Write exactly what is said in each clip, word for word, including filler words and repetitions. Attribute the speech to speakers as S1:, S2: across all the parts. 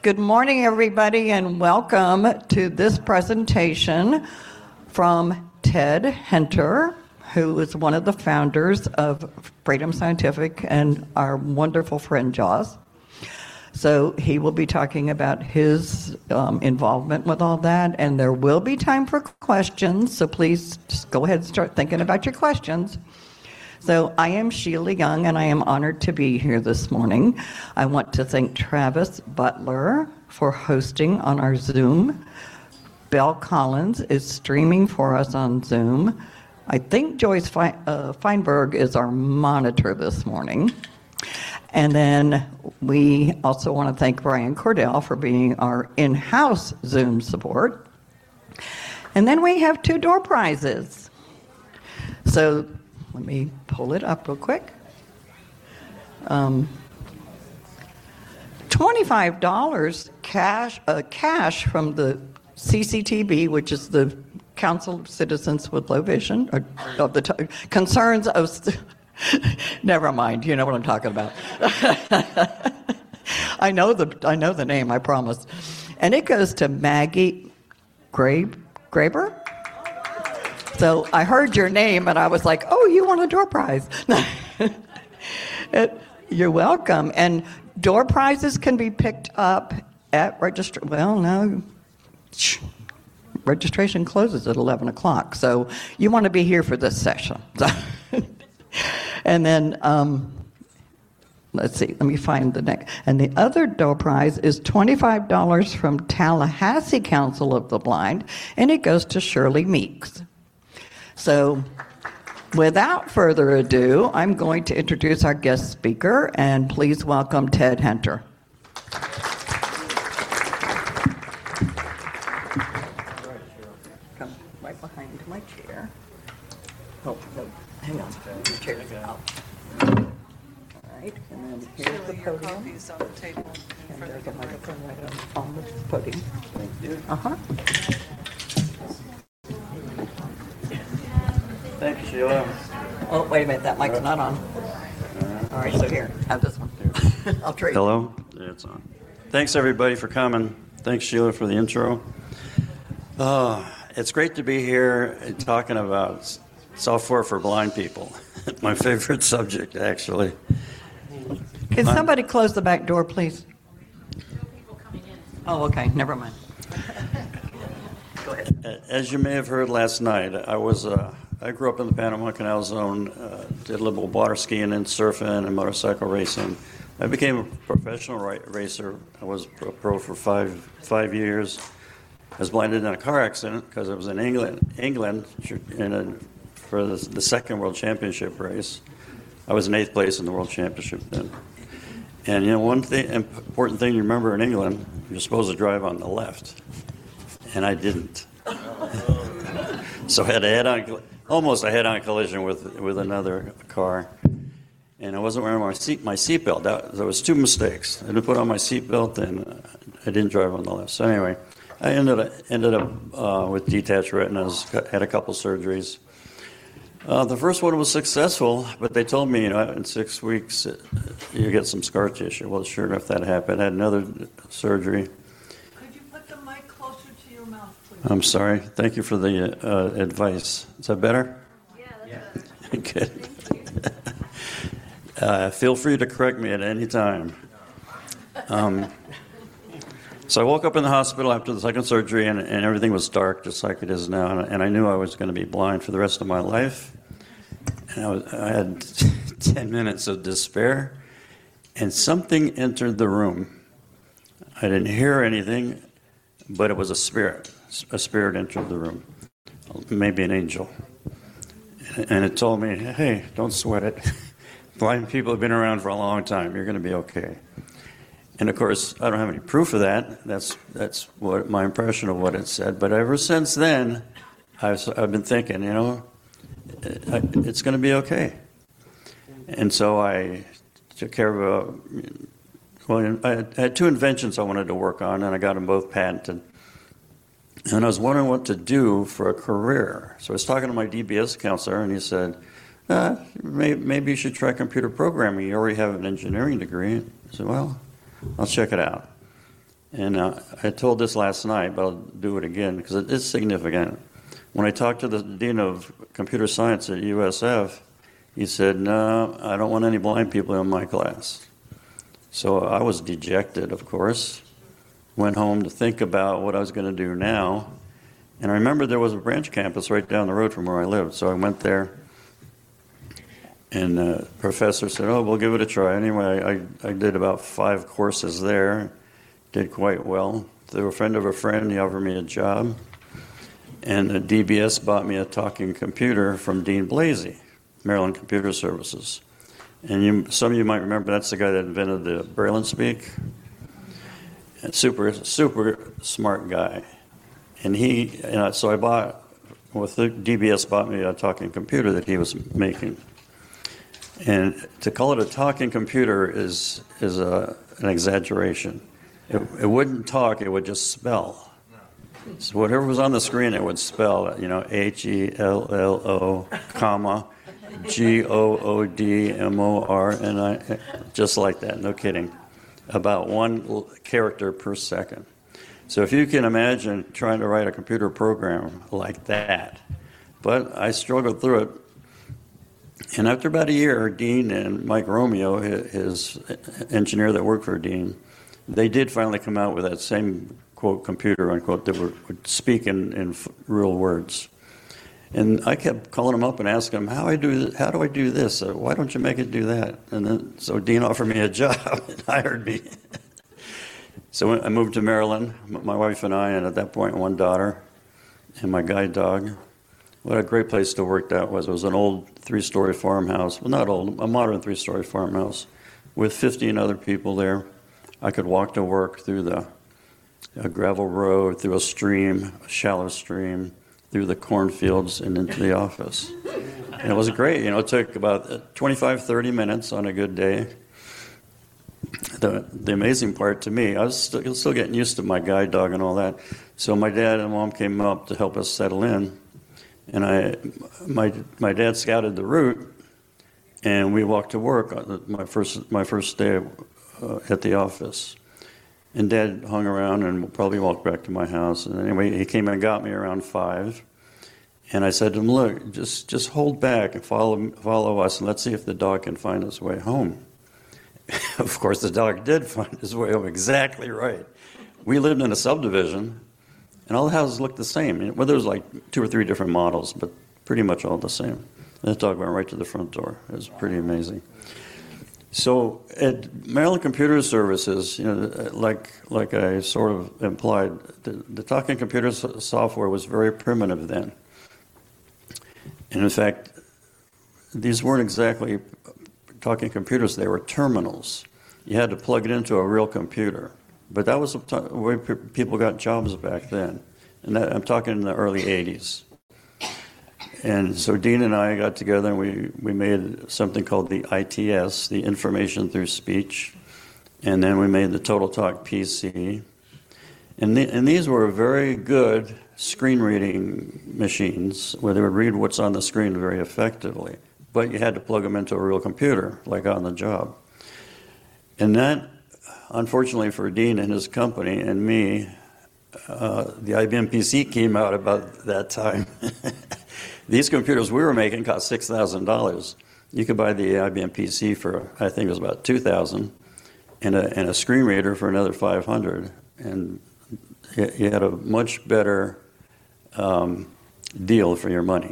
S1: Good morning, everybody, and welcome to this presentation from Ted Henter, who is one of the founders of Freedom Scientific and our wonderful friend Jaws. So he will be talking about his um, involvement with all that, and there will be time for questions, so please just go ahead and start thinking about your questions. So I am Sheila Young, and I am honored to be here this morning. I want to thank Travis Butler for hosting on our Zoom. Belle Collins is streaming for us on Zoom. I think Joyce Fe- uh, Feinberg is our monitor this morning. And then we also want to thank Brian Cordell for being our in-house Zoom support. And then we have two door prizes. So let me pull it up real quick. Um, twenty-five dollars cash, uh, cash from the C C T V, which is the Council of Citizens with Low Vision, or of the t- concerns of. St- Never mind. You know what I'm talking about. I know the I know the name. I promise. And it goes to Maggie Grabe Graber. So I heard your name and I was like, oh, you want a door prize. it, you're welcome. And door prizes can be picked up at register. Well, no. Registration closes at eleven o'clock. So you want to be here for this session. And then, um, let's see, let me find the next. And the other door prize is twenty-five dollars from Tallahassee Council of the Blind, and it goes to Shirley Meeks. So without further ado, I'm going to introduce our guest speaker, and please welcome Ted Henter. Come right behind my chair. Oh, no, hang on. The chair's out. All right, and then here's the podium.
S2: Coffee's on the table.
S1: And there's a microphone right on the podium. Thank you. Uh-huh.
S3: Thank you, Sheila.
S1: Oh, wait a minute, that mic's not on. All right, so here, have this one. I'll trade.
S3: Hello? Yeah, it's on. Thanks, everybody, for coming. Thanks, Sheila, for the intro. Uh, it's great to be here and talking about software for blind people. My favorite subject, actually.
S1: Can somebody close the back door, please? Oh, okay, never mind. Go ahead.
S3: As you may have heard last night, I was uh, I grew up in the Panama Canal Zone, uh, did a little water skiing and surfing and motorcycle racing. I became a professional ra- racer. I was a pro for five five years. I was blinded in a car accident because I was in England, England, in a, for the, the second World Championship race. I was in eighth place in the World Championship then. And you know, one thing, important thing you remember in England, you're supposed to drive on the left, and I didn't. So I had a head-on, almost a head-on collision with with another car, and I wasn't wearing my seat my seatbelt. That there was two mistakes. I didn't put on my seatbelt, and I didn't drive on the left. So anyway, I ended up ended up uh, with detached retinas. Had a couple surgeries. Uh, the first one was successful, but they told me, you know, in six weeks uh, you get some scar tissue. Well, sure enough, that happened. I had another surgery.
S2: Could you put the mic closer to your mouth, please?
S3: I'm sorry. Thank you for the uh, advice. Is that better?
S2: Yeah, that's
S3: Good. uh, feel free to correct me at any time. Um, so I woke up in the hospital after the second surgery, and, and everything was dark, just like it is now. And, and I knew I was going to be blind for the rest of my life. And I, was, I had ten minutes of despair, and something entered the room. I didn't hear anything, but it was a spirit. A spirit entered the room, maybe an angel. And it told me, hey, don't sweat it. Blind people have been around for a long time. You're going to be okay. And, of course, I don't have any proof of that. That's that's what my impression of what it said. But ever since then, I've, I've been thinking, you know, it's going to be okay. And so I took care of a, well, I had two inventions I wanted to work on, and I got them both patented. And I was wondering what to do for a career. So I was talking to my D B S counselor, and he said, uh, maybe, maybe you should try computer programming. You already have an engineering degree. I said, well, I'll check it out. And uh, I told this last night, but I'll do it again because it is significant. When I talked to the Dean of Computer Science at U S F, he said, no, I don't want any blind people in my class. So I was dejected, of course. Went home to think about what I was going to do now. And I remember there was a branch campus right down the road from where I lived. So I went there, and the professor said, oh, we'll give it a try. Anyway, I, I did about five courses there, did quite well. Through a friend of a friend, he offered me a job. And the D B S bought me a talking computer from Dean Blasey, Maryland Computer Services. And you, some of you might remember that's the guy that invented the Braille and Speak. And super, super smart guy. And he, you know, so I bought, well, the D B S bought me a talking computer that he was making. And to call it a talking computer is is a, an exaggeration. It, it wouldn't talk, it would just spell. So whatever was on the screen, it would spell, you know, H E L L O, comma, G O O D M O R, and I, just like that, no kidding, about one character per second. So if you can imagine trying to write a computer program like that, but I struggled through it. And after about a year, Dean and Mike Romeo, his engineer that worked for Dean, they did finally come out with that same, quote, computer, unquote, that would speak in, in real words. And I kept calling him up and asking him, how I do, how do I do this? Uh, why don't you make it do that? And then, so Dean offered me a job and hired me. So I moved to Maryland, my wife and I, and at that point, one daughter and my guide dog. What a great place to work that was. It was an old three-story farmhouse. Well, not old, a modern three-story farmhouse with fifteen other people there. I could walk to work through the a gravel road, through a stream, a shallow stream, through the cornfields and into the office. And it was great. You know, it took about twenty-five, thirty minutes on a good day. The, the amazing part to me, I was still, still getting used to my guide dog and all that. So my dad and mom came up to help us settle in. And I, my my dad scouted the route, and we walked to work on my first my first day uh, at the office. And Dad hung around and probably walked back to my house. And anyway, he came and got me around five. And I said to him, look, just just hold back and follow follow us, and let's see if the dog can find his way home. Of course, the dog did find his way home exactly right. We lived in a subdivision, and all the houses looked the same. Well, there was like two or three different models, but pretty much all the same. And the dog went right to the front door. It was pretty amazing. So at Maryland Computer Services, you know, like like I sort of implied, the, the talking computer software was very primitive then. And in fact, these weren't exactly talking computers, they were terminals. You had to plug it into a real computer. But that was the way people got jobs back then. And that, I'm talking in the early eighties. And so Dean and I got together and we, we made something called the I T S, the Information Through Speech. And then we made the Total Talk P C. And, the, and these were very good screen reading machines where they would read what's on the screen very effectively. But you had to plug them into a real computer, like on the job. And that, unfortunately for Dean and his company and me, uh, the I B M P C came out about that time. These computers we were making cost six thousand dollars. You could buy the I B M P C for, I think it was about two thousand dollars, and a, and a screen reader for another five hundred dollars. And you had a much better um, deal for your money.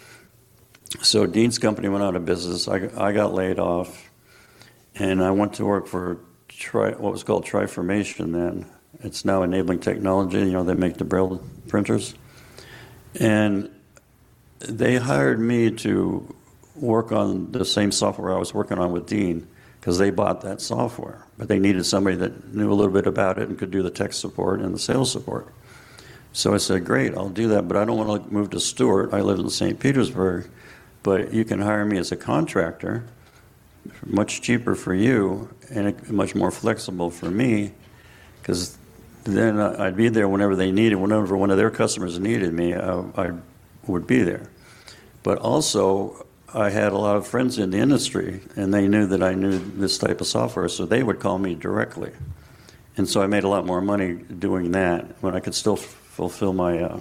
S3: So Dean's company went out of business. I, I got laid off, and I went to work for Tri, what was called Triformation then. It's now Enabling Technology. You know, they make the Braille printers. And they hired me to work on the same software I was working on with Dean, because they bought that software. But they needed somebody that knew a little bit about it and could do the tech support and the sales support. So I said, great, I'll do that, but I don't want to move to Stewart. I live in Saint Petersburg. But you can hire me as a contractor, much cheaper for you and much more flexible for me, because then I'd be there whenever they needed, whenever one of their customers needed me, I, I would be there. But also, I had a lot of friends in the industry, and they knew that I knew this type of software, so they would call me directly. And so I made a lot more money doing that when I could still f- fulfill my uh,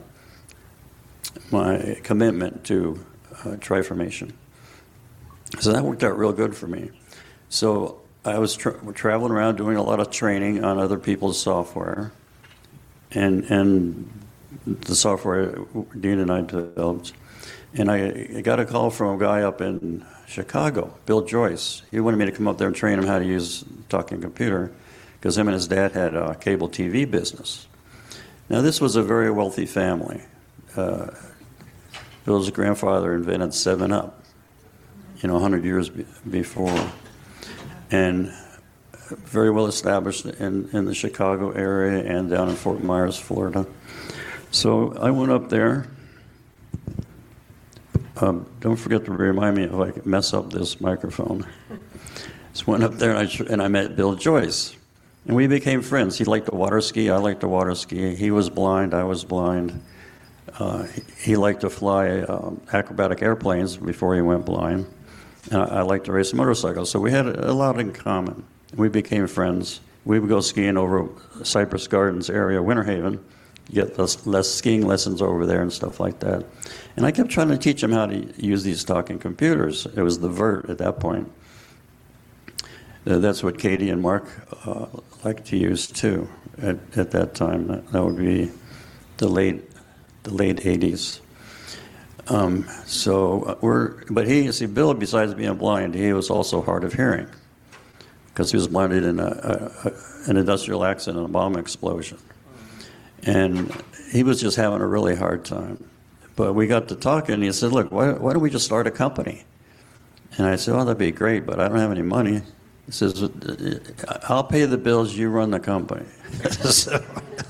S3: my commitment to uh, Tri-formation. So that worked out real good for me. So I was tra- traveling around doing a lot of training on other people's software, and and the software Dean and I developed. And I got a call from a guy up in Chicago, Bill Joyce. He wanted me to come up there and train him how to use talking computer, because him and his dad had a cable T V business. Now, this was a very wealthy family. Uh, Bill's grandfather invented seven up, you know, one hundred years be- before. And very well established in, in the Chicago area and down in Fort Myers, Florida. So I went up there. Um, don't forget to remind me if I mess up this microphone. Just went up there and I, and I met Bill Joyce. And we became friends. He liked to water ski. I liked to water ski. He was blind. I was blind. Uh, he, he liked to fly um, acrobatic airplanes before he went blind. And I, I liked to race motorcycles. So we had a, a lot in common. We became friends. We would go skiing over Cypress Gardens area, Winter Haven, get less, less skiing lessons over there and stuff like that. And I kept trying to teach him how to use these talking computers. It was the VERT at that point. Uh, that's what Katie and Mark uh, liked to use too at, at that time. That, that would be the late the late eighties. Um, so we're, but he, see, Bill, besides being blind, he was also hard of hearing because he was blinded in a, a, a, an industrial accident, a bomb explosion. And he was just having a really hard time. But we got to talking, and he said, look, why, why don't we just start a company? And I said, oh, that'd be great, but I don't have any money. He says, I'll pay the bills, you run the company. so,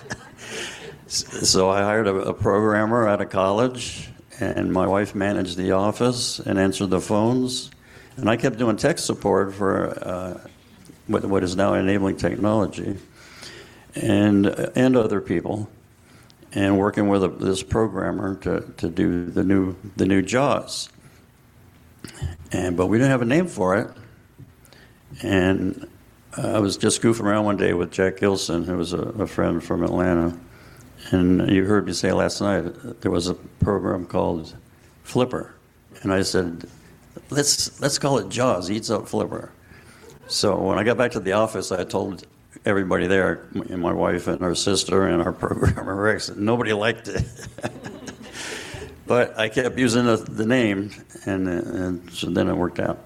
S3: so I hired a, a programmer out of college, and my wife managed the office and answered the phones. And I kept doing tech support for uh, what, what is now Enabling Technology and and other people, and working with a, this programmer to, to do the new the new JAWS. And but we didn't have a name for it. And I was just goofing around one day with Jack Gilson, who was a, a friend from Atlanta. And you heard me say last night there was a program called Flipper, and I said, let's let's call it JAWS, Eats Up Flipper. So when I got back to the office, I told everybody there, my wife and our sister and our programmer Rex, nobody liked it. But I kept using the, the name, and, and so then it worked out.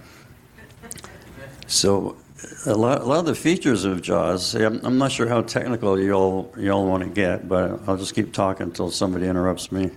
S3: So a lot, a lot of the features of JAWS, I'm, I'm not sure how technical you all you all want to get, but I'll just keep talking until somebody interrupts me.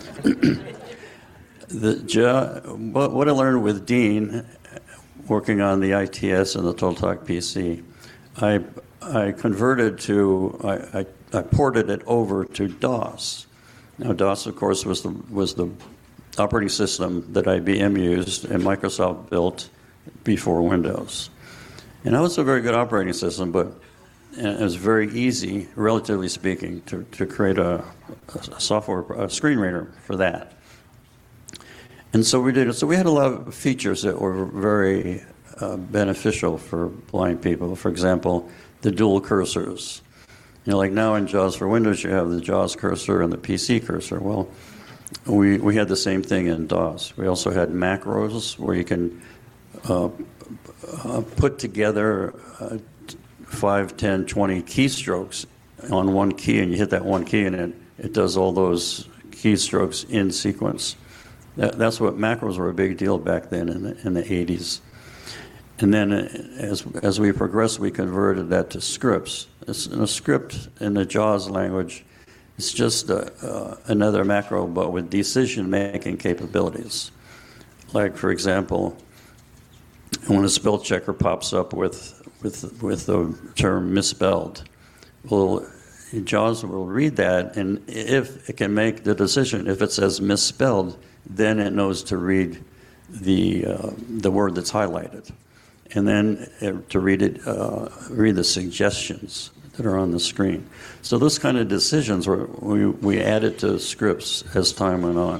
S3: the JAWS, what, what I learned with Dean, working on the I T S and the TotalTalk P C, I I converted to I, I, I ported it over to DOS. Now DOS, of course, was the was the operating system that I B M used and Microsoft built before Windows. And that was a very good operating system, but it was very easy, relatively speaking, to, to create a, a software, a screen reader for that. And so we did it. So we had a lot of features that were very uh, beneficial for blind people. For example, the dual cursors. You know, like now in JAWS for Windows, you have the JAWS cursor and the P C cursor. Well, we, we had the same thing in DOS. We also had macros where you can uh, uh, put together uh, five, ten, twenty keystrokes on one key, and you hit that one key, and it, it does all those keystrokes in sequence. That, that's what macros were a big deal back then in the, in the eighties. And then as as we progressed, we converted that to scripts. It's, in a script in the JAWS language, it's just a, uh, another macro, but with decision-making capabilities. Like, for example, when a spell checker pops up with with with the term misspelled, well, JAWS will read that, and if it can make the decision, if it says misspelled, then it knows to read the uh, the word that's highlighted, and then it, to read it, uh, read the suggestions that are on the screen. So those kind of decisions were we we added to scripts as time went on.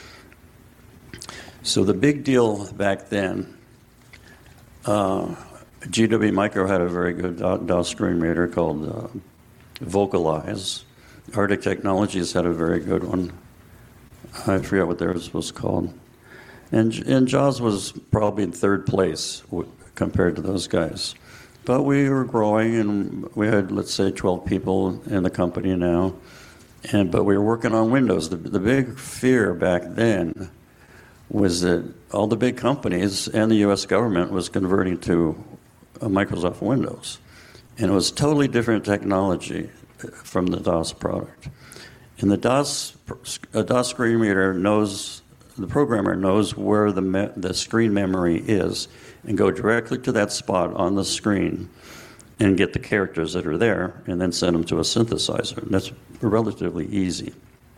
S3: So the big deal back then uh, G W Micro had a very good DOS screen reader called uh, Vocalize. Arctic Technologies had a very good one. I forget what theirs was called. And, and JAWS was probably in third place w- compared to those guys. But we were growing, and we had, let's say, twelve people in the company now. And but we were working on Windows. The, the big fear back then was that all the big companies and the U S government was converting to Microsoft Windows. And it was totally different technology from the DOS product. And the DOS, a DOS screen reader knows, the programmer knows where the, me, the screen memory is and go directly to that spot on the screen and get the characters that are there and then send them to a synthesizer. And that's relatively easy.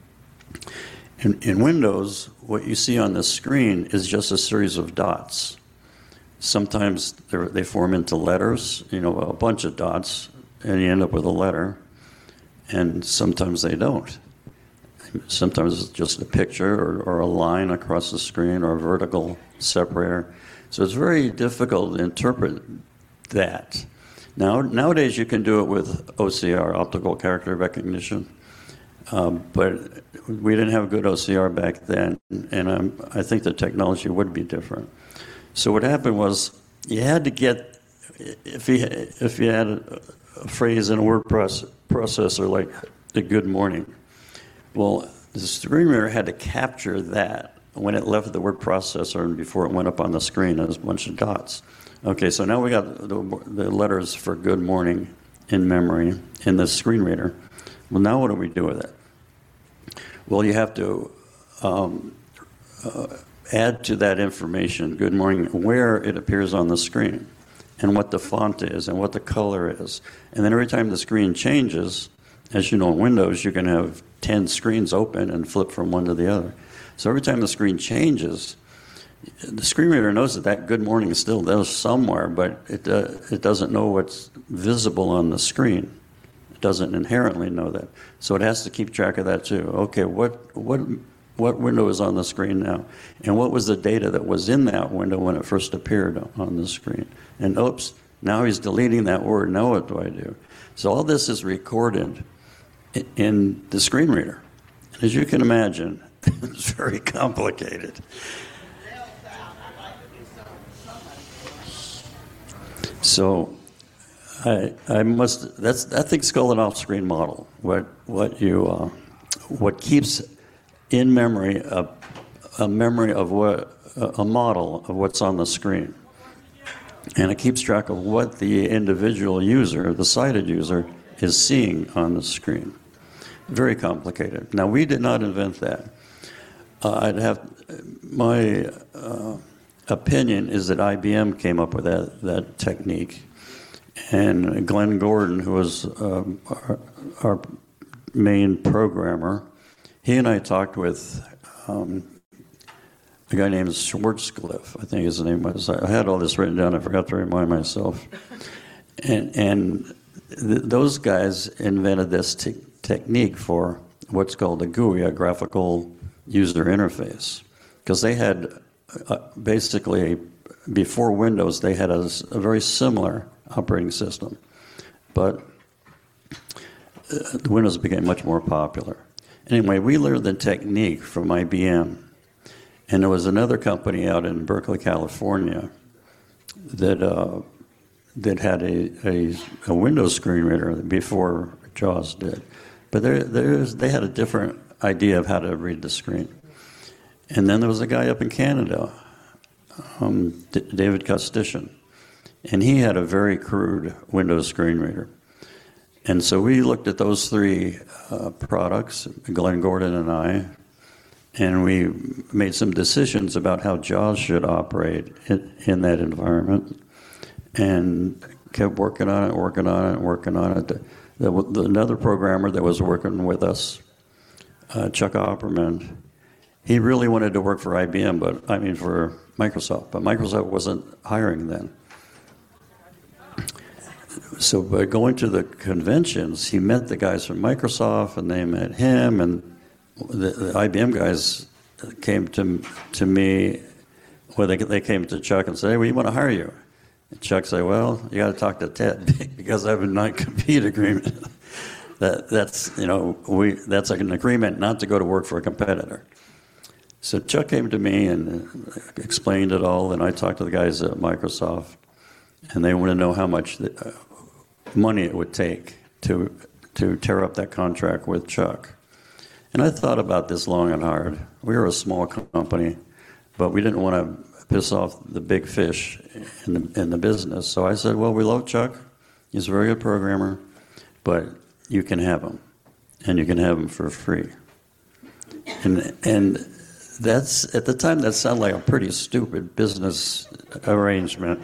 S3: In, in Windows, what you see on the screen is just a series of dots. Sometimes they form into letters, you know, a bunch of dots, and you end up with a letter. And sometimes they don't. Sometimes it's just a picture or, or a line across the screen or a vertical separator. So it's very difficult to interpret that. Now, nowadays you can do it with O C R, optical character recognition. Um, but we didn't have good O C R back then, and um, I think the technology would be different. So what happened was you had to get, if you, if you had a, a phrase in a word process, processor like the good morning, well, the screen reader had to capture that when it left the word processor and before it went up on the screen as a bunch of dots. Okay, so now we got the, the letters for good morning in memory in the screen reader. Well, now what do we do with it? Well, you have to um, uh, add to that information, good morning, where it appears on the screen and what the font is and what the color is. And then every time the screen changes, as you know in Windows, you can have ten screens open and flip from one to the other. So every time the screen changes, the screen reader knows that that good morning is still there somewhere, but it, uh, it doesn't know what's visible on the screen. Doesn't inherently know that. So it has to keep track of that too. Okay, what what what window is on the screen now? And what was the data that was in that window when it first appeared on the screen? And oops, now he's deleting that word. Now what do I do? So all this is recorded in the screen reader. And as you can imagine, it's very complicated. So I, I must. That's that thing's called an off-screen model. What what you uh, what keeps in memory a, a memory of what a model of what's on the screen, and it keeps track of what the individual user, the sighted user, is seeing on the screen. Very complicated. Now we did not invent that. Uh, I'd have my uh, opinion is that I B M came up with that that technique. And Glenn Gordon, who was um, our, our main programmer, he and I talked with um, a guy named Schwarzschild, I think his name was. I had all this written down. I forgot to remind myself. And, and th- those guys invented this te- technique for what's called a G U I, a graphical user interface. Because they had uh, basically, before Windows, they had a, a very similar operating system. But uh, Windows became much more popular. Anyway, we learned the technique from I B M. And there was another company out in Berkeley, California that uh, that had a, a, a Windows screen reader before JAWS did. But there, there's, they had a different idea of how to read the screen. And then there was a guy up in Canada, um, D- David Costician. And he had a very crude Windows screen reader. And so we looked at those three uh, products, Glenn Gordon and I, and we made some decisions about how JAWS should operate in, in that environment, and kept working on it, working on it, working on it. The, the, another programmer that was working with us, uh, Chuck Opperman, he really wanted to work for I B M, but I mean for Microsoft, but Microsoft wasn't hiring then. So by going to the conventions, he met the guys from Microsoft, and they met him, and the, the I B M guys came to to me, well, they they came to Chuck and said, "Hey, we want to hire you." And Chuck said, well, you got to talk to Ted because I have a non-compete agreement. that that's you know we that's like an agreement not to go to work for a competitor. So Chuck came to me and explained it all, and I talked to the guys at Microsoft, and they want to know how much the, uh, money it would take to to tear up that contract with Chuck. And I thought about this long and hard. We were a small company, but we didn't want to piss off the big fish in the, in the business. So I said, well, we love Chuck. He's a very good programmer, but you can have him, and you can have him for free. And and that's, at the time, that sounded like a pretty stupid business arrangement.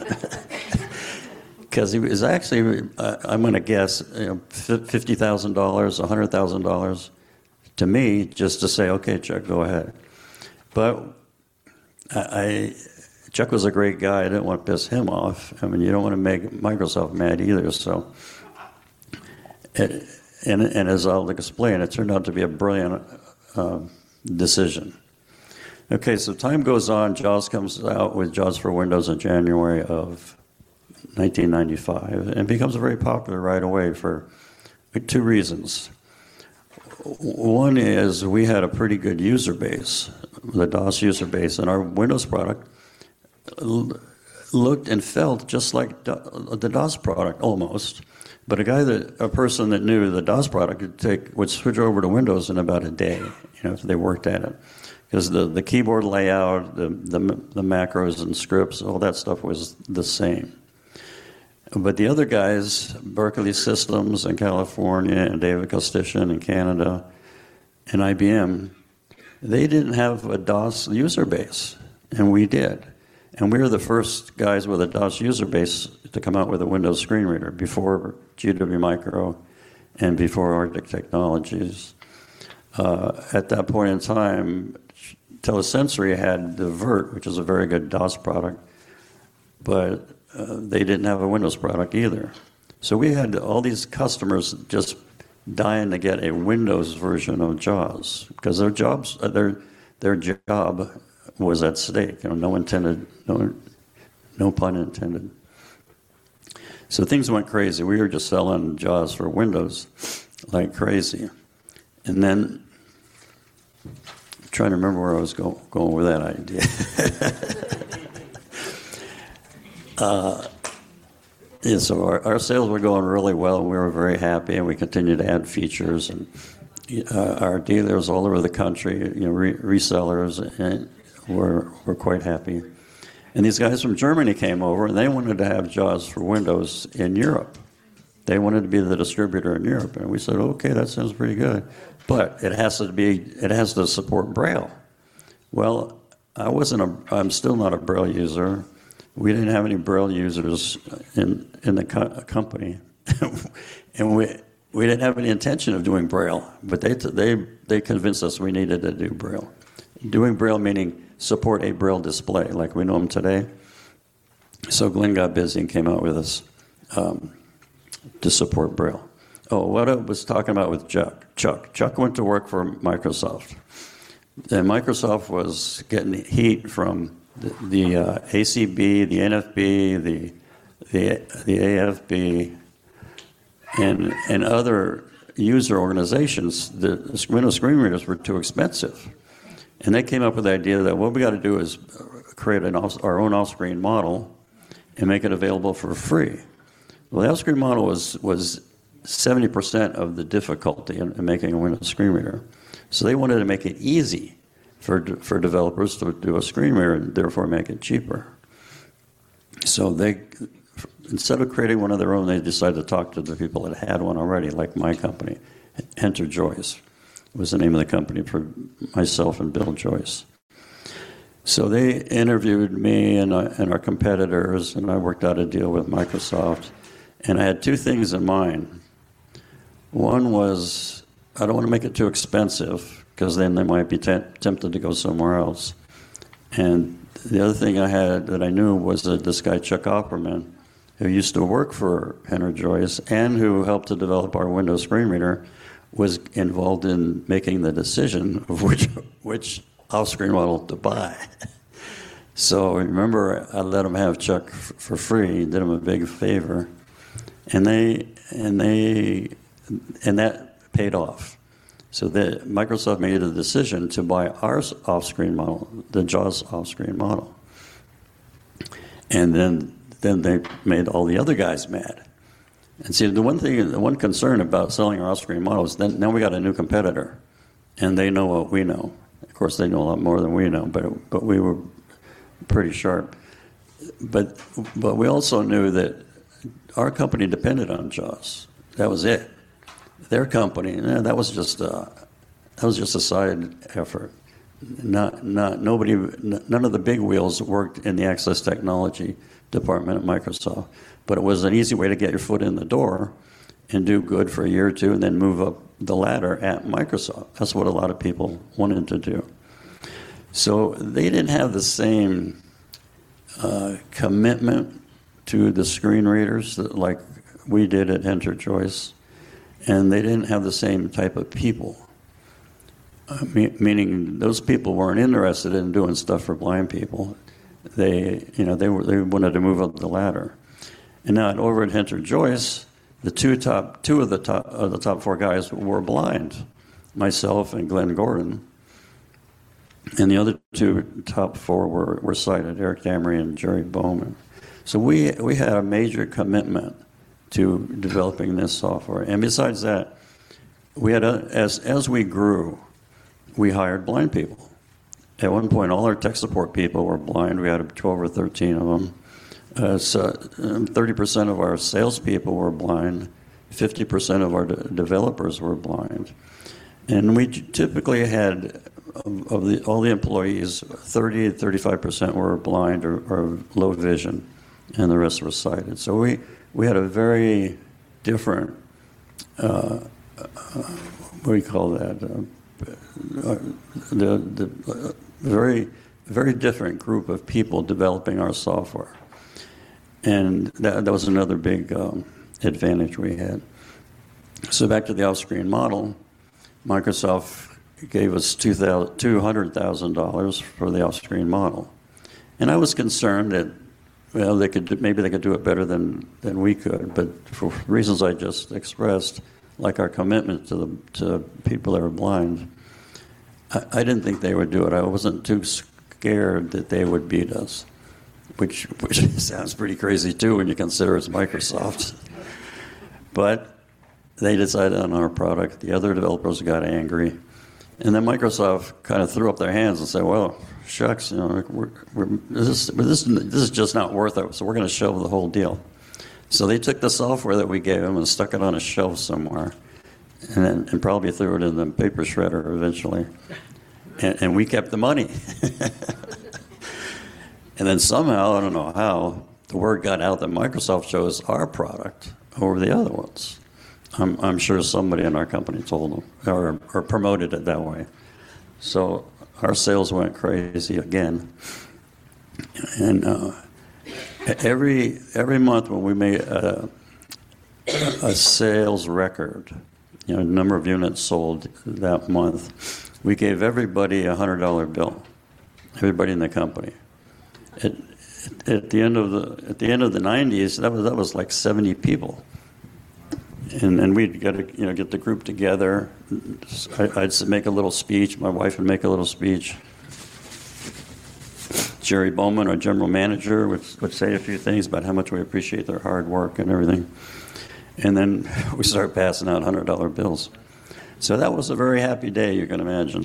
S3: Because he was actually, uh, I'm going to guess, you know, fifty thousand dollars, one hundred thousand dollars to me just to say, okay, Chuck, go ahead. But I, I, Chuck was a great guy. I didn't want to piss him off. I mean, you don't want to make Microsoft mad either. So, it, and, and as I'll explain, it turned out to be a brilliant uh, decision. Okay, so time goes on. JAWS comes out with JAWS for Windows in January of nineteen ninety-five, and becomes very popular right away for two reasons. One is we had a pretty good user base, the DOS user base, and our Windows product looked and felt just like the DOS product almost. But a guy that a person that knew the DOS product could take would switch over to Windows in about a day, you know, if they worked at it, because the, the keyboard layout, the, the the macros and scripts, all that stuff was the same. But the other guys, Berkeley Systems in California and David Costician in Canada and I B M, they didn't have a DOS user base, and we did. And we were the first guys with a DOS user base to come out with a Windows screen reader before G W Micro and before Arctic Technologies. Uh, at that point in time, Telesensory had the Vert, which is a very good DOS product, but uh, they didn't have a Windows product either. So we had all these customers just dying to get a Windows version of JAWS because their jobs, uh, their their job was at stake. You know, no intended, no, no pun intended. So things went crazy. We were just selling JAWS for Windows like crazy, and then I'm trying to remember where I was go, going with that idea. uh, yeah, so our, our sales were going really well. We were very happy, and we continued to add features. And uh, our dealers all over the country, you know, re- resellers, and were were quite happy. And these guys from Germany came over, and they wanted to have JAWS for Windows in Europe. They wanted to be the distributor in Europe, and we said, okay, that sounds pretty good, but it has to be, it has to support Braille. Well, I wasn't a, I'm still not a Braille user. We didn't have any Braille users in in the co- company, and we we didn't have any intention of doing Braille. But they they they convinced us we needed to do Braille. Doing Braille meaning support a Braille display like we know them today. So Glenn got busy and came out with us um, to support Braille. Oh, what I was talking about with Chuck. Chuck. Chuck went to work for Microsoft. And Microsoft was getting heat from the, the uh, A C B, the N F B, the the the A F B, and and other user organizations. The Windows screen readers were too expensive. And they came up with the idea that what we got to do is create an off, our own off-screen model and make it available for free. Well, the off-screen model was was seventy percent of the difficulty in, in making a Windows screen reader. So they wanted to make it easy for for developers to do a screen reader and therefore make it cheaper. So they, instead of creating one of their own, they decided to talk to the people that had one already, like my company, Enter Joyce was the name of the company for myself and Bill Joyce. So they interviewed me and, uh, and our competitors, and I worked out a deal with Microsoft. And I had two things in mind. One was, I don't want to make it too expensive, because then they might be te- tempted to go somewhere else. And the other thing I had that I knew was that this guy, Chuck Opperman, who used to work for Enter Joyce and who helped to develop our Windows screen reader, was involved in making the decision of which which off-screen model to buy. So remember, I let them have Chuck f- for free, did them a big favor, and they and they and that paid off. So the, Microsoft made a decision to buy our off-screen model, the JAWS off-screen model, and then then they made all the other guys mad. And see, the one thing, the one concern about selling our off-screen model is then now we got a new competitor, and they know what we know. Of course, they know a lot more than we know, but but we were pretty sharp. But but we also knew that our company depended on JAWS. That was it. Their company, eh, that was just a, that was just a side effort. Not not nobody, none of the big wheels worked in the access technology department at Microsoft. But it was an easy way to get your foot in the door and do good for a year or two, and then move up the ladder at Microsoft. That's what a lot of people wanted to do. So they didn't have the same uh, commitment to the screen readers that, like we did at EnterJoice, and they didn't have the same type of people. Uh, me- meaning those people weren't interested in doing stuff for blind people. They, you know, they were they wanted to move up the ladder. And now over at EnterJoice, the two top two of the top of the top four guys were blind, myself and Glenn Gordon. And the other two top four were, were sighted, Eric Damery and Jerry Bowman. So we we had a major commitment to developing this software. And besides that, we had a, as as we grew, we hired blind people. At one point, all our tech support people were blind. We had twelve or thirteen of them. Uh, so um, thirty percent of our salespeople were blind. fifty percent of our de- developers were blind. And we typically had, of, of the, all the employees, thirty to thirty-five percent were blind or, or low vision, and the rest were sighted. So we, we had a very different, uh, uh, what do you call that? Uh, uh, the the uh, very, very different group of people developing our software. And that, that was another big um, advantage we had. So back to the off-screen model, Microsoft gave us two hundred thousand dollars for the off-screen model. And I was concerned that, well, they could do, maybe they could do it better than, than we could, but for reasons I just expressed, like our commitment to the to people that are blind, I, I didn't think they would do it. I wasn't too scared that they would beat us. Which, which sounds pretty crazy, too, when you consider it's Microsoft. But they decided on our product. The other developers got angry. And then Microsoft kind of threw up their hands and said, well, shucks, you know, we're, we're, this, this, this is just not worth it, so we're going to shelve the whole deal. So they took the software that we gave them and stuck it on a shelf somewhere, and, then, and probably threw it in the paper shredder eventually. And, and we kept the money. And then somehow, I don't know how, the word got out that Microsoft chose our product over the other ones. I'm, I'm sure somebody in our company told them, or, or promoted it that way. So our sales went crazy again. And uh, every every month when we made a, a sales record, you know, number of units sold that month, we gave everybody a one hundred dollar bill, everybody in the company. At, at the end of the at the end of the nineties, that was that was like seventy people, and and we'd get a, you know get the group together. I, I'd make a little speech. My wife would make a little speech. Jerry Bowman, our general manager, would would say a few things about how much we appreciate their hard work and everything, and then we start passing out one hundred dollar bills. So that was a very happy day, you can imagine.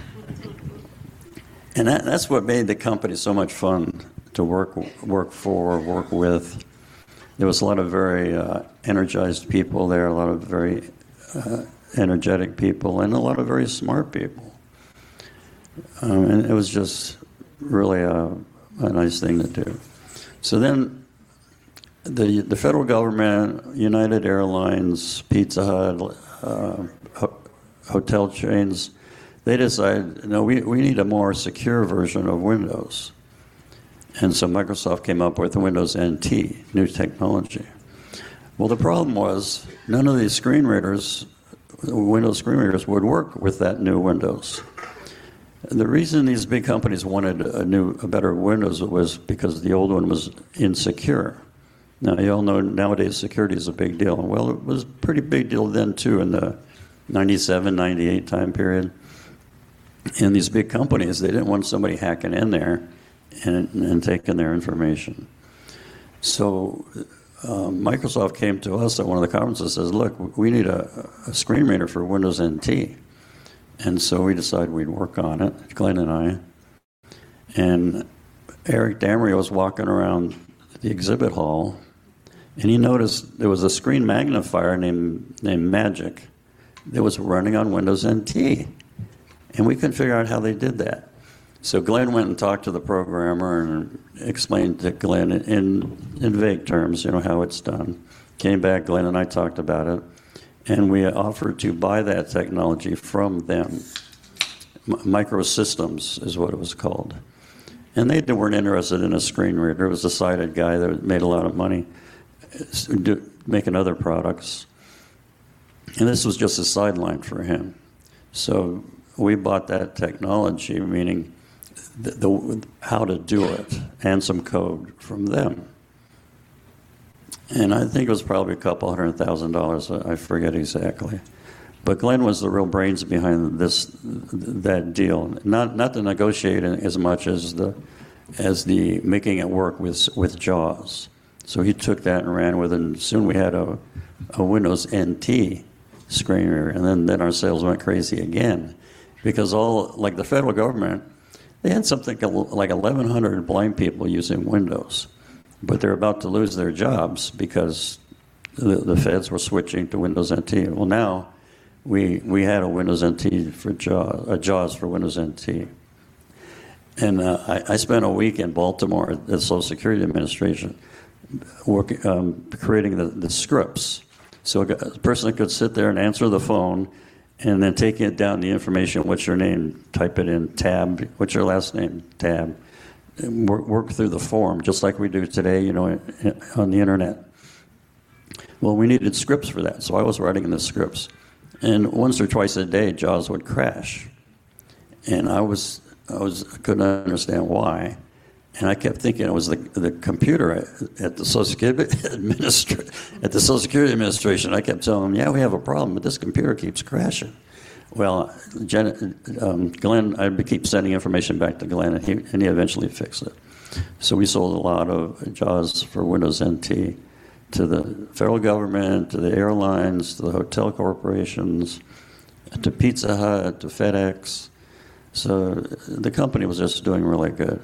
S3: And that, that's what made the company so much fun to work work for, work with. There was a lot of very uh, energized people there, a lot of very uh, energetic people, and a lot of very smart people. Um, and it was just really a, a nice thing to do. So then the the federal government, United Airlines, Pizza Hut, uh, ho- hotel chains, they decided, no, we, we need a more secure version of Windows. And so Microsoft came up with Windows N T, new technology. Well, the problem was none of these screen readers, Windows screen readers, would work with that new Windows. The reason these big companies wanted a new, a better Windows was because the old one was insecure. Now, you all know nowadays security is a big deal. Well, it was a pretty big deal then, too, in the ninety-seven, ninety-eight time period. And these big companies, they didn't want somebody hacking in there and, and taking their information. So um, Microsoft came to us at one of the conferences and says, look, we need a, a screen reader for Windows N T. And so we decided we'd work on it, Glenn and I. And Eric Damrio was walking around the exhibit hall, and he noticed there was a screen magnifier named, named Magic that was running on Windows N T. And we couldn't figure out how they did that. So Glenn went and talked to the programmer and explained to Glenn in, in vague terms, you know, how it's done. Came back, Glenn and I talked about it, and we offered to buy that technology from them. M- Microsystems is what it was called. And they weren't interested in a screen reader. It was a sighted guy that made a lot of money do, making other products. And this was just a sideline for him. So we bought that technology, meaning the, the, how to do it, and some code from them. And I think it was probably a couple hundred thousand dollars. I forget exactly. But Glenn was the real brains behind this that deal. Not not the negotiating as much as the as the making it work with with JAWS. So he took that and ran with it, and soon we had a, a Windows N T screen reader, and then, then our sales went crazy again. Because all, like the federal government, they had something like eleven hundred blind people using Windows. But they're about to lose their jobs because the, the feds were switching to Windows N T. Well, now we we had a Windows N T for JAWS, a JAWS for Windows N T. And uh, I, I spent a week in Baltimore at the Social Security Administration working, um, creating the, the scripts. So a person could sit there and answer the phone, and then taking it down the information, what's your name, type it in, tab, what's your last name, tab, and work, work through the form, just like we do today, you know, on the internet. Well, we needed scripts for that, so I was writing the scripts. And once or twice a day, JAWS would crash. And I was, I was, I couldn't understand why. And I kept thinking it was the the computer at, at the Social Security Administra- at the Social Security Administration. I kept telling them, "Yeah, we have a problem, but this computer keeps crashing." Well, Jen, um, Glenn, I keep sending information back to Glenn, and he and he eventually fixed it. So we sold a lot of JAWS for Windows N T to the federal government, to the airlines, to the hotel corporations, to Pizza Hut, to FedEx. So the company was just doing really good.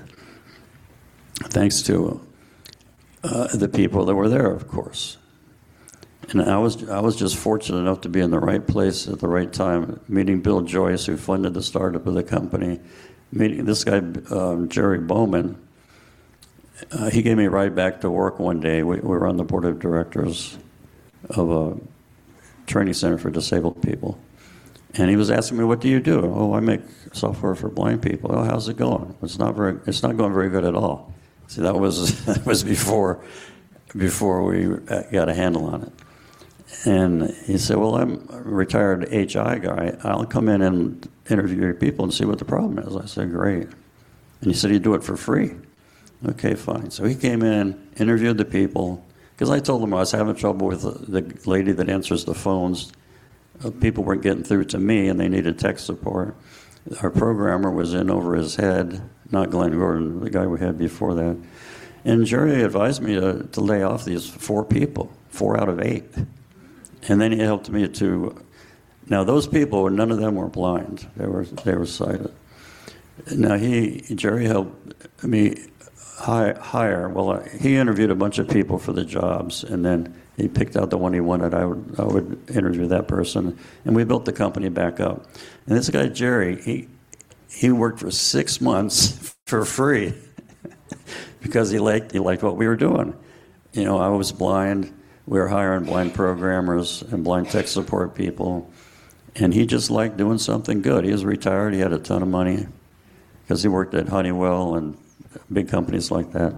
S3: Thanks to uh, the people that were there, of course. And I was I was just fortunate enough to be in the right place at the right time, meeting Bill Joyce, who funded the startup of the company, meeting this guy, um, Jerry Bowman. Uh, he gave me a ride back to work one day. We, we were on the board of directors of a training center for disabled people. And he was asking me, "What do you do?" "Oh, I make software for blind people." "Oh, how's it going?" It's not very it's not going very good at all. See, that was that was before before we got a handle on it. And he said, "Well, I'm a retired H I guy. I'll come in and interview your people and see what the problem is." I said, "Great." And he said he'd do it for free. Okay, fine. So he came in, interviewed the people, because I told him I was having trouble with the, the lady that answers the phones. Uh, people weren't getting through to me, and they needed tech support. Our programmer was in over his head, not Glenn Gordon, the guy we had before that. And Jerry advised me to, to lay off these four people, four out of eight. And then he helped me to, now those people, none of them were blind. They were they were sighted. Now he, Jerry helped me hi- hire, well, uh, he interviewed a bunch of people for the jobs, and then he picked out the one he wanted. I would I would interview that person, and we built the company back up. And this guy, Jerry, he he worked for six months for free because he liked he liked what we were doing. You know, I was blind. We were hiring blind programmers and blind tech support people, and he just liked doing something good. He was retired. He had a ton of money because he worked at Honeywell and big companies like that.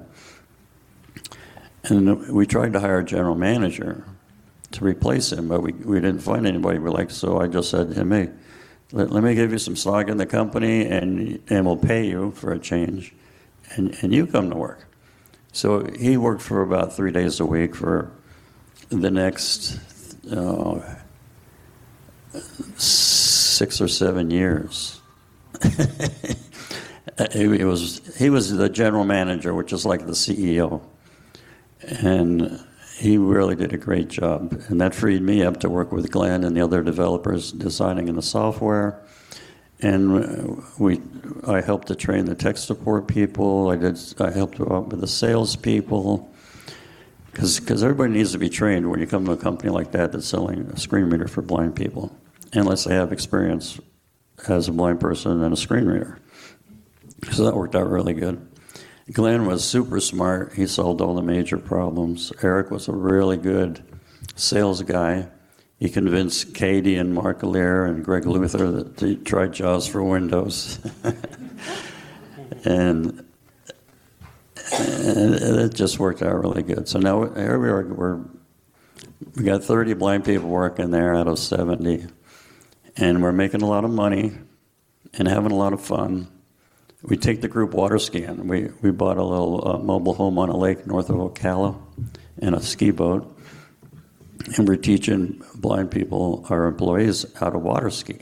S3: And we tried to hire a general manager to replace him, but we, we didn't find anybody we liked, so I just said to him, "Hey, let, let me give you some stock in the company, and and we'll pay you for a change, and, and you come to work. So he worked for about three days a week for the next uh, six or seven years. He was he was the general manager, which is like the C E O, and he really did a great job. And that freed me up to work with Glenn and the other developers designing in the software. And we, I helped to train the tech support people. I did. I helped out with the sales people, because because everybody needs to be trained when you come to a company like that that's selling a screen reader for blind people, unless they have experience as a blind person and a screen reader. So that worked out really good. Glenn was super smart. He solved all the major problems. Eric was a really good sales guy. He convinced Katie and Mark Lear and Greg Luther that to try JAWS for Windows. and, and it just worked out really good. So now here we are. We're, we got thirty blind people working there out of seventy. And we're making a lot of money and having a lot of fun. We take the group water skiing. We we bought a little uh, mobile home on a lake north of Ocala and a ski boat. And we're teaching blind people, our employees, how to water ski.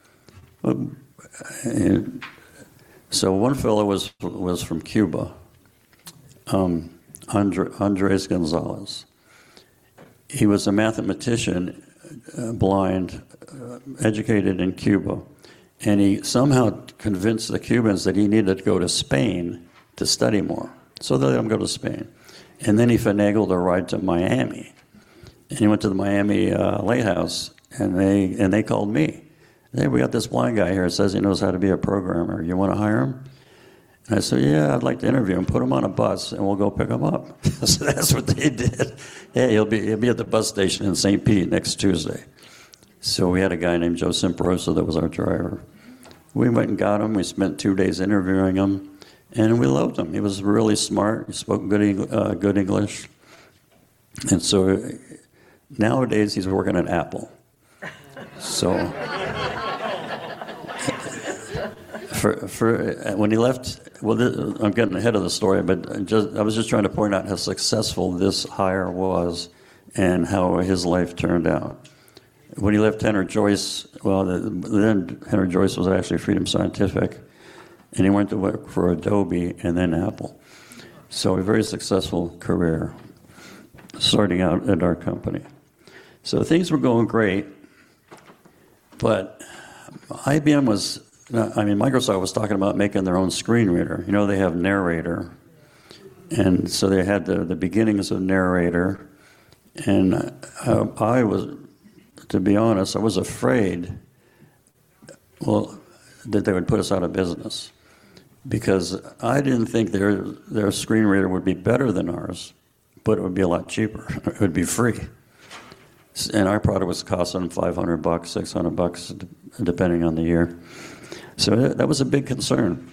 S3: And so one fellow was was from Cuba, um, Andre, Andres Gonzalez. He was a mathematician, uh, blind, uh, educated in Cuba. And he somehow convinced the Cubans that he needed to go to Spain to study more. So they let him go to Spain. And then he finagled a ride to Miami. And he went to the Miami uh, Lighthouse, and they and they called me. Hey, we got this blind guy here. It says he knows how to be a programmer. You want to hire him? And I said, yeah, I'd like to interview him. Put him on a bus, and we'll go pick him up. So that's what they did. Hey, he'll be he'll be at the bus station in Saint Pete next Tuesday. So we had a guy named Joe Simperosa that was our driver. We went and got him. We spent two days interviewing him, and we loved him. He was really smart. He spoke good, uh, good English. And so nowadays he's working at Apple. So for, for when he left, well, this, I'm getting ahead of the story, but just, I was just trying to point out how successful this hire was and how his life turned out. When he left Henry Joyce, well, the, then Henry Joyce was actually Freedom Scientific, and he went to work for Adobe and then Apple. So a very successful career starting out at our company. So things were going great, but I B M was, I mean, Microsoft was talking about making their own screen reader. You know, they have Narrator, and so they had the, the beginnings of Narrator, and uh, I was... To be honest, I was afraid, well, that they would put us out of business, because I didn't think their their screen reader would be better than ours, but it would be a lot cheaper. It would be free, and our product was costing them five hundred bucks, six hundred bucks, depending on the year. So that was a big concern,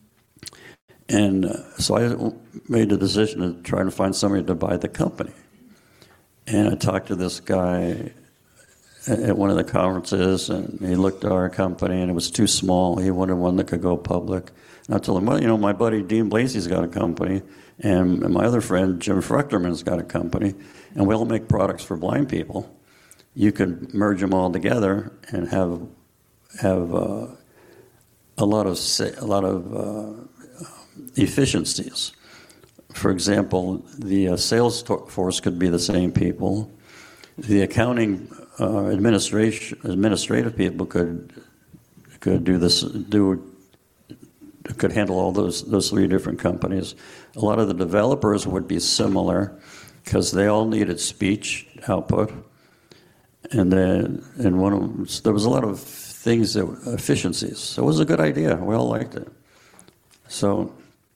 S3: and uh, so I made the decision to try and find somebody to buy the company, and I talked to this guy at one of the conferences, and he looked at our company, and it was too small. He wanted one that could go public. And I told him, well, you know, my buddy Dean Blasey's got a company, and my other friend Jim Fruchterman's got a company, and we all make products for blind people. You could merge them all together and have have uh, a lot of a lot of uh, efficiencies. For example, the uh, sales force could be the same people. The accounting Uh, administration, administrative people could could do this, do could handle all those those three different companies. A lot of the developers would be similar because they all needed speech output, and then and one of them, there was a lot of things that efficiencies. So it was a good idea. We all liked it. So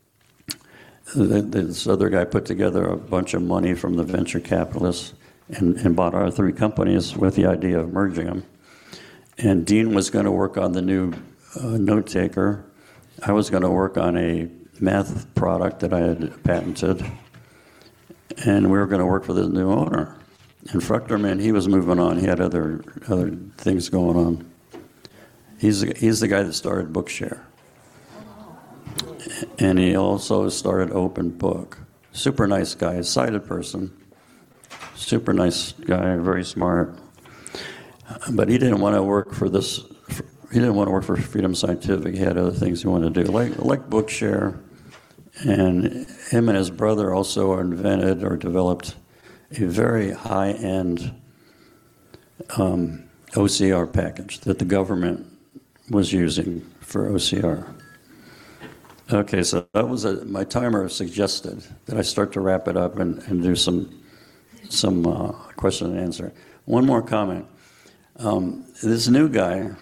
S3: the, this other guy put together a bunch of money from the venture capitalists. And, and bought our three companies with the idea of merging them. And Dean was going to work on the new uh, note taker. I was going to work on a math product that I had patented. And we were going to work for the new owner. And Fruchterman, he was moving on. He had other other things going on. He's the, he's the guy that started Bookshare. And he also started Open Book. Super nice guy, a sighted person. Super nice guy, very smart. But he didn't want to work for this. He didn't want to work for Freedom Scientific. He had other things he wanted to do, like like Bookshare. And him and his brother also invented or developed a very high-end um, O C R package that the government was using for O C R. Okay, so that was a, my timer suggested that I start to wrap it up and, and do some some uh, question and answer. One more comment. Um, this new guy,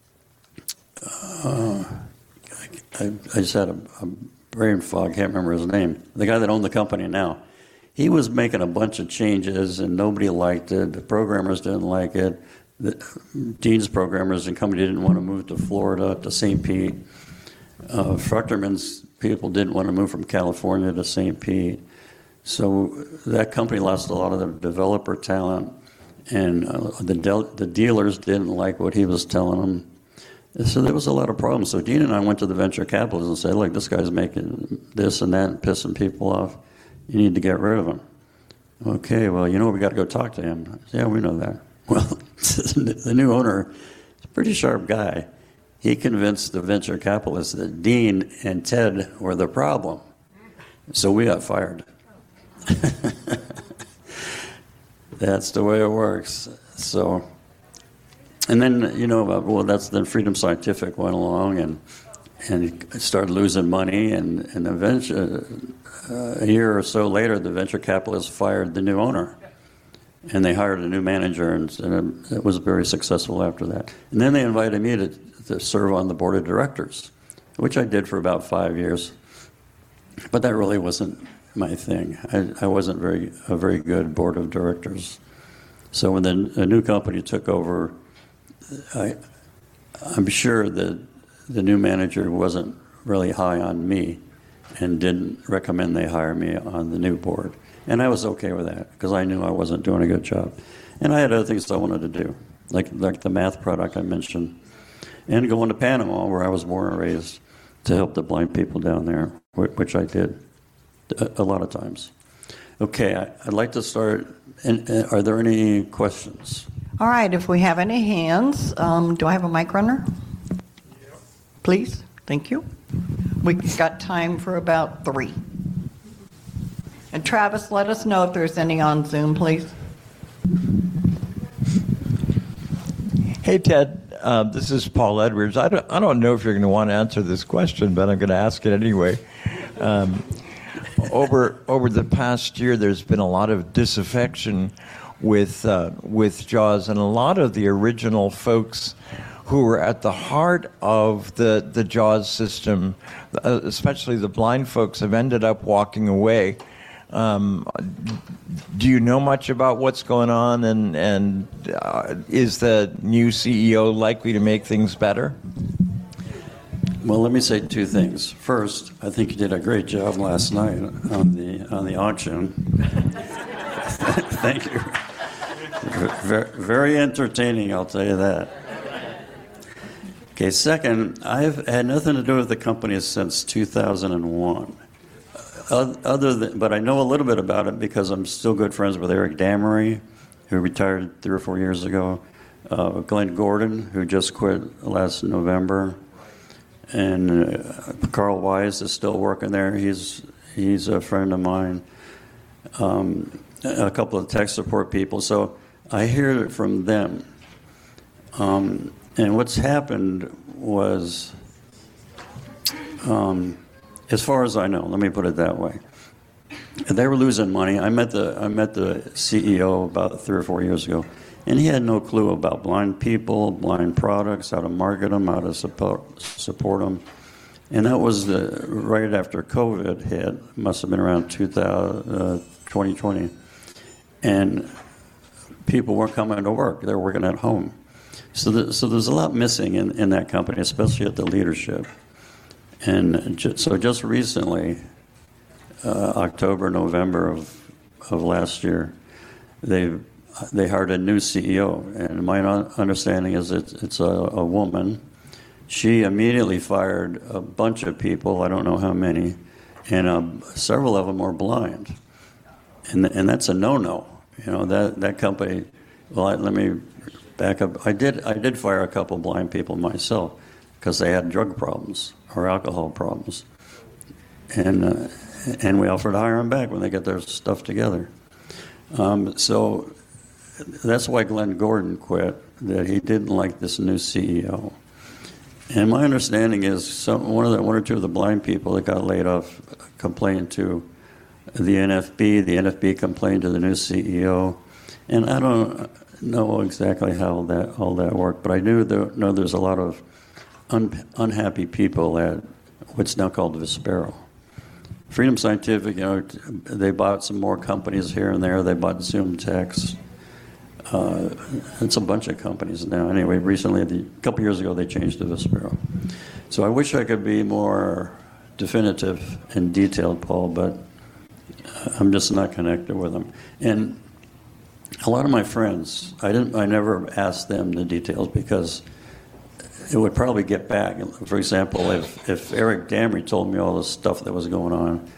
S3: uh, I, I just had a, a brain fog, can't remember his name. The guy that owned the company now, he was making a bunch of changes and nobody liked it. The programmers didn't like it. The Dean's programmers and company didn't want to move to Florida, to Saint Pete. Uh, Fruchterman's people didn't want to move from California to Saint Pete. So that company lost a lot of their developer talent, and uh, the, del- the dealers didn't like what he was telling them. So there was a lot of problems. So Dean and I went to the venture capitalists and said, look, this guy's making this and that and pissing people off. You need to get rid of him. Okay, well, you know, we got to go talk to him. I said, yeah, we know that. Well, the new owner is a pretty sharp guy. He convinced the venture capitalists that Dean and Ted were the problem. So we got fired. That's the way it works. So, and then, you know, well, that's then Freedom Scientific went along and and started losing money, and, and eventually, uh, a year or so later, the venture capitalists fired the new owner. And they hired a new manager, and, and it was very successful after that. And then they invited me to, to serve on the board of directors, which I did for about five years. But that really wasn't my thing. I, I wasn't very a very good board of directors. So when the, a new company took over, I, I'm sure that the new manager wasn't really high on me and didn't recommend they hire me on the new board. And I was okay with that because I knew I wasn't doing a good job. And I had other things I wanted to do, like like the math product I mentioned, and going to Panama, where I was born and raised, to help the blind people down there, which I did a, a lot of times. Okay, I, I'd like to start. And, uh, are there any questions?
S1: All right, if we have any hands, um, do I have a mic runner? Please, thank you. We've got time for about three. And Travis, let us know if there's any on Zoom, please.
S4: Hey, Ted. Uh, this is Paul Edwards. I don't, I don't know if you're going to want to answer this question, but I'm going to ask it anyway. Um, over over the past year, there's been a lot of disaffection with uh, with JAWS, and a lot of the original folks who were at the heart of the, the JAWS system, uh, especially the blind folks, have ended up walking away. Um, do you know much about what's going on, and, and uh, is the new C E O likely to make things better?
S3: Well, let me say two things. First, I think you did a great job last night on the on the auction. Thank you. Very, very entertaining, I'll tell you that. Okay, second, I've had nothing to do with the company since two thousand one. Other than, but I know a little bit about it because I'm still good friends with Eric Damery, who retired three or four years ago, uh, Glenn Gordon, who just quit last November, and uh, Carl Wise is still working there. He's he's a friend of mine. Um, a couple of tech support people. So I hear it from them. Um, and what's happened was. Um, As far as I know, let me put it that way. They were losing money. I met the I met the C E O about three or four years ago, and he had no clue about blind people, blind products, how to market them, how to support support them. And that was the right after COVID hit. Must have been around two thousand, uh, twenty twenty, and people weren't coming to work. They were working at home. So the, so there's a lot missing in, in that company, especially at the leadership. And ju- so just recently, uh, October, November of of last year, they they hired a new C E O. And my un- understanding is it's, it's a, a woman. she immediately fired a bunch of people, I don't know how many, and um, several of them are blind. And and that's a no-no. You know, that, that company, well, I, let me back up. I did, I did fire a couple blind people myself because they had drug problems or alcohol problems. And, uh, and we offered to hire them back when they get their stuff together. Um, so that's why Glenn Gordon quit, that he didn't like this new C E O. And my understanding is some, one of the, one or two of the blind people that got laid off complained to the N F B. The N F B complained to the new C E O. And I don't know exactly how that all that worked, but I do know there's a lot of un, unhappy people at what's now called Vispero. Freedom Scientific, you know, they bought some more companies here and there. They bought ZoomTex. Uh, it's a bunch of companies now. Anyway, recently, the, a couple years ago, they changed to Vispero. So I wish I could be more definitive and detailed, Paul, but I'm just not connected with them. And a lot of my friends, I didn't. I never asked them the details because it would probably get back. For example, if, if Eric Damry told me all the stuff that was going on,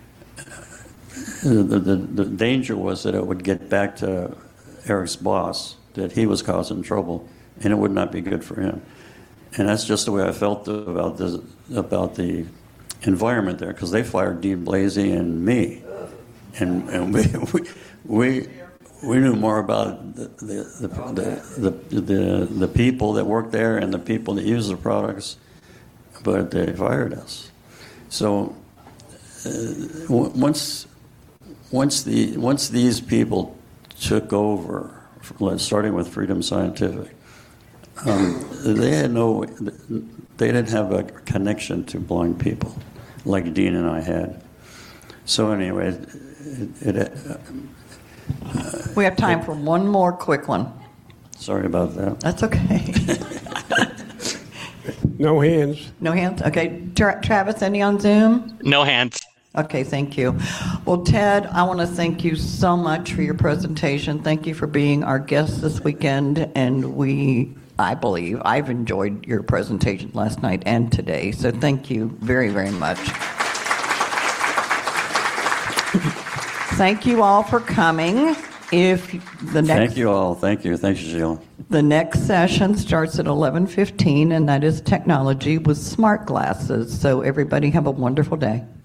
S3: the, the, the danger was that it would get back to Eric's boss, that he was causing trouble, and it would not be good for him. And that's just the way I felt about this, about the environment there, because they fired Dean Blasey and me, and and we we we, we knew more about the the the, the the the people that worked there and the people that use the products, but they fired us. So uh, once once the once these people took over, starting with Freedom Scientific, um, they had no, they didn't have a connection to blind people like Dean and I had. So anyway, it, it, uh,
S1: We have time for one more quick one.
S3: sorry about that.
S1: That's okay.
S5: No hands.
S1: No hands? Okay. Tra- Travis, any on Zoom?
S6: No hands.
S1: Okay, thank you. Well, Ted, I want to thank you so much for your presentation. Thank you for being our guest this weekend. And we, I believe, I've enjoyed your presentation last night and today. So thank you very, very much. Thank you all for coming. If the next
S3: Thank you all. Thank you. Thank you, Sheila.
S1: The next session starts at eleven fifteen, and that is technology with smart glasses. So everybody have a wonderful day.